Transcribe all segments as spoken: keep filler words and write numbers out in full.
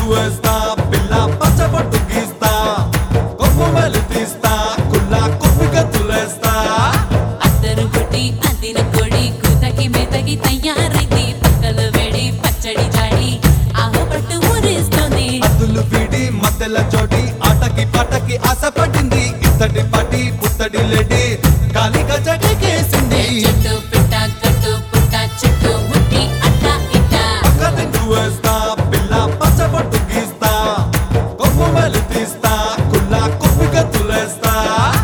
వేస్తా పిల్ల పచ్చబొట్టు గీస్తా కొమ్ము వెలితీస్తా కుల్లా కుప్పిక తులేస్తా అద్దరు కొట్టి అద్దిన కొడి కూతకి మెతకి తయారైంది పక్కల వేడి పచ్చడి జాడి ఆహపట్టు ఊరేస్తోంది అద్దులు వీడి మధ్యల చోటి ఆటకి పాటకి ఆశపడింది ఇత్తడి పాటి పుత్తడి లేడి కాలి గజకేసింది చెట్టు పిట్ట కట్టు పుట్ట చెట్టు ముట్టి అట్ట ఇట్ట పక్క తింటూ వేస్తా పిల్ల పచ్చబొట్టు గీస్తా కొమ్ము వెలితీస్తా కుల్లా కుప్పిక తులేస్తా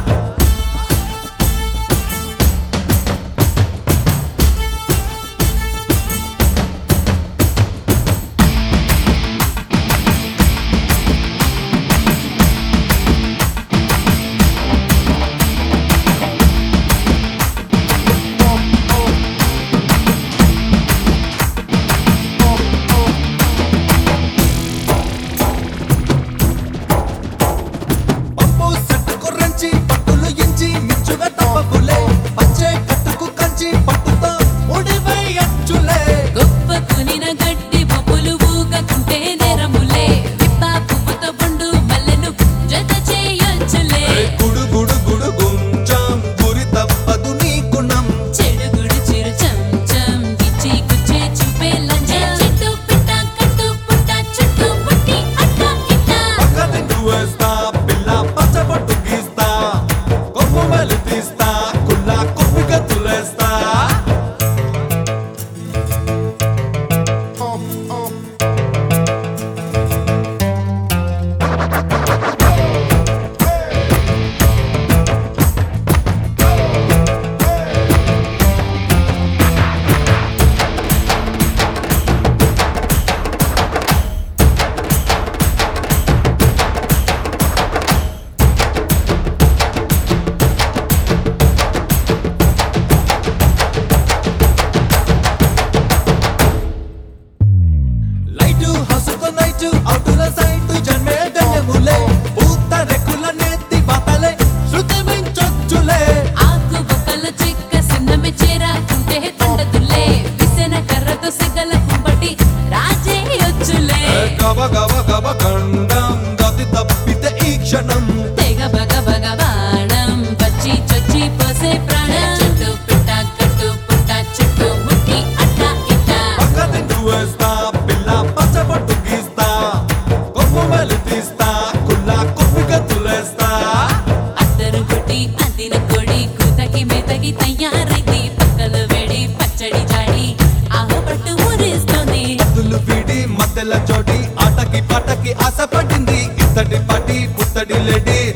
పప్పు సెట్టుకు రంచి పట్టులు ఎంచి మించుగా తప్పకులే పచ్చే కట్టుకు కంచి పట్టుతో ఉడివై అచ్చులే గొప్ప కునిన గడ్డి బొబ్బులు ఊగకుంటే నెరములే విప్ప పువ్వుతో పండు మల్లెను జత చేయొచ్చులే గుడు గుడు గుడు గుంచం గురి తప్పదు నీ గుణం చెడుగుడు చిరు చంచం గిచ్చి గుచ్చే చూపే లంజం చెట్టు పిట్ట కట్టు పుట్ట చుట్టూ ముట్టి అట్ట ఇట్ట పక్క తింటూ వేస్తా పిల్ల పచ్చబొట్టు గీస్తా కొమ్ము వెలితీస్తా కుల్లా కుప్పిక తులేస్తా లైటు హసుతో నైటు అవుటుల సైటు జన్మే గణ్యములే పూత రెక్కుల నెత్తి బాతలే శృతి మించొచ్చులే ఆకు బొక్కల చిక్క సిన్నమె చేరాకుంటే తండదులే విసెన కర్రతో సెగల కుంపటి రాజే వచ్చులే గవ గవ గవ గండం గతి తప్పితే ఈ క్షణం తెగ బగ బగ బాణం వచ్చి చొచ్చి పోసే ప్రాణం చెట్టు పిట్ట కట్టు పుట్ట చెట్టు ముట్టి అట్ట ఇట్ట పక్క తింటూ వేస్తా పిల్ల పచ్చబొట్టు గీస్తా కొమ్ము వెలితీస్తా కుల్లా కుప్పిక తులేస్తా అద్దరు కొట్టి అద్దిన కొడి కూతకి మెతకి తయారైంది పక్కల వేడి పచ్చడి జాడి ఆహపట్టు ఊరేస్తోంది అద్దులు వీడి మధ్యల చోటి ఆటకి పాటకి ఆశపడింది ఇత్తడి పాటి పుత్తడి లేడి